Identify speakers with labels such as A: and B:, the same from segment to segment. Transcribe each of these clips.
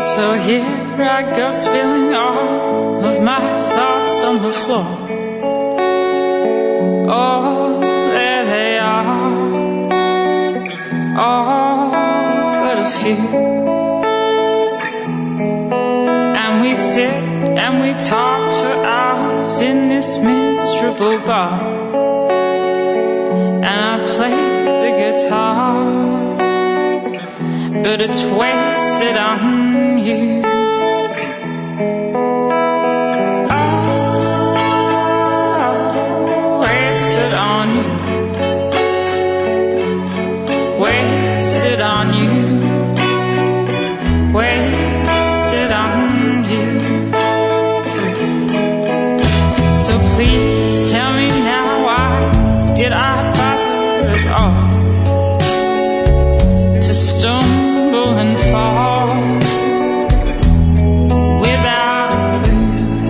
A: So here I go, spilling all of my thoughts on the floor. Oh, there they are, all but a few. And we sit and we talk for hours in this miserable bar. And I play the guitar, but it's wasted on you. Oh, wasted on you. Wasted on you. Wasted on you. So please tell me now, why did I bother at all to stumble and fall without clue?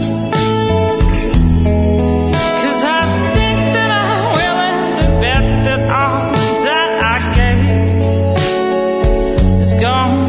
A: 'Cause I think that I'm willing to bet that all that I gave is gone